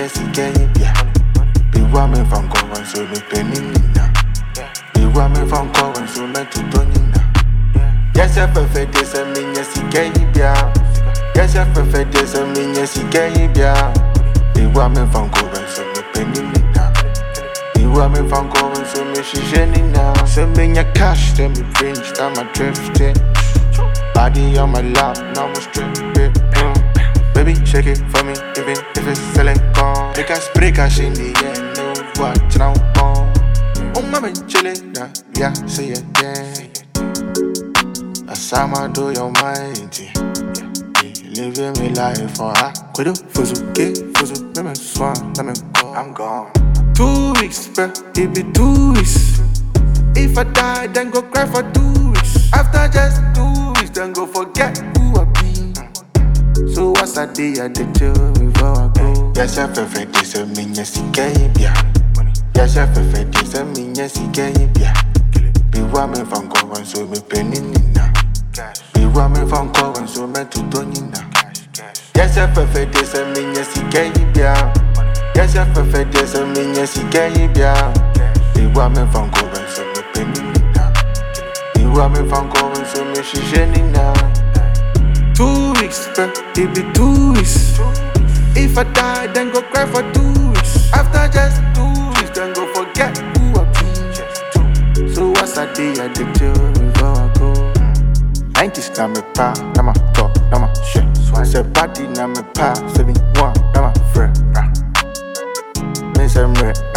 sika yibia. Be woman from Cowan, so me penina. Be woman from Cowan, so me to Tonina. Yes, I prefer this and me sika yibia. Yes, I prefer this and me sika yibia. Be woman from Cowan, so me penina. Be woman from Cowan, so me shijenina. Send me your cash, then me fringe, time I drifting. Body on my lap, now I'm stripping. Baby, shake it for me, even if it's silicone. Take a spray cash in the end, no watch now. Oh, mama, chillin', yeah, say it again. That's how I do your mind. Living me life for her. Quiddo, fuzuke, fuzu, let me swan, let me go. I'm gone. 2 weeks, bro, it be 2 weeks. If I die, then go cry for 2 weeks. After just 2 weeks, then go forget who I be. So what's that day I did chill before I go? Yes, I prefer this and me, yes, he can't be. Yes, I prefer this and me, yes, he can't be. Be woman from Cowan, so me penina. Be woman from Cowan, so me to Tonina. Yes, I prefer this and me, yes, he can't be. Yes, I prefer this and me, yes, he can't be. Be woman from Cowan, so me penina. Be woman from Cowan, so me shijenina. 2 weeks, bro, it be 2 weeks. If I die, then go cry for 2 weeks. After just 2 weeks, then go forget who I be. So what's that day I did chill before I go? 90s na me pa, na my top, na my shit. Say body na me pa, 71 na my friend. Me say me